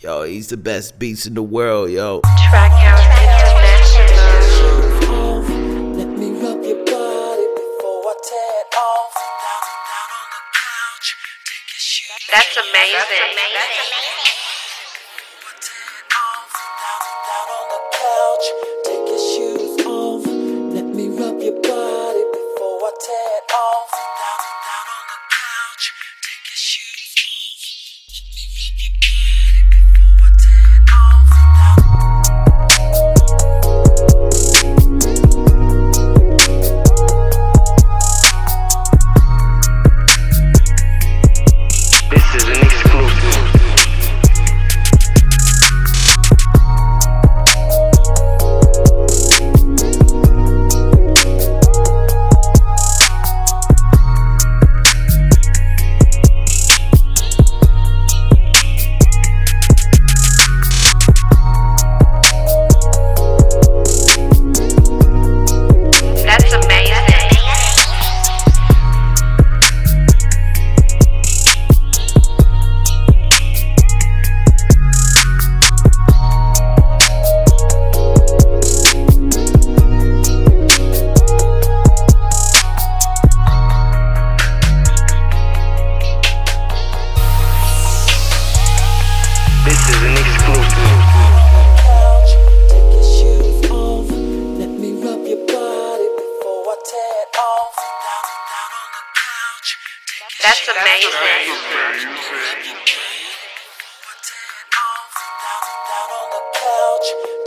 Yo, he's the best beats in the world, yo. Trackhouse International. Let me rub your body before I tear it off. That's amazing. Take your shoes off. Let me rub your body before I tear it off. Down on the couch. Take your shoes off. Let me rub your body before I tear it off. This is an exclusive. That's amazing. This is an exclusive. Take your shoes off. Let me rub your body before I tear it off. Down on the couch. That's amazing. Down on the couch.